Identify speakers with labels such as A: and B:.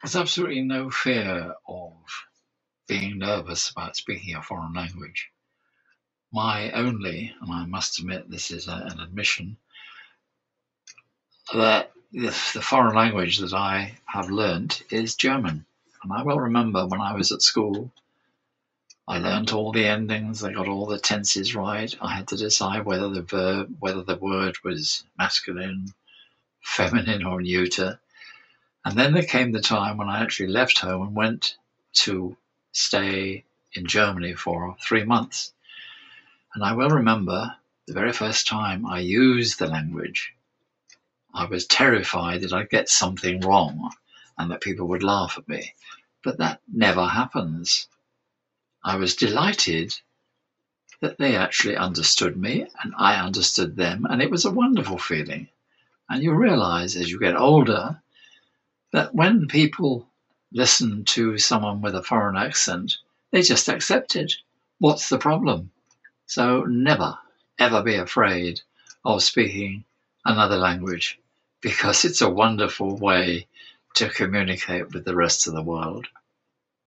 A: There's absolutely no fear of being nervous about speaking a foreign language. My only, and I must admit this is an admission, that the foreign language that I have learnt is German. And I will remember when I was at school, I learnt all the endings, I got all the tenses right. I had to decide whether the word was masculine, feminine, or neuter. And then there came the time when I actually left home and went to stay in Germany for 3 months. And I will remember the very first time I used the language, I was terrified that I'd get something wrong and that people would laugh at me. But that never happens. I was delighted that they actually understood me and I understood them, and it was a wonderful feeling. And you realize as you get older that when people listen to someone with a foreign accent, they just accept it. What's the problem? So never, ever be afraid of speaking another language, because it's a wonderful way to communicate with the rest of the world.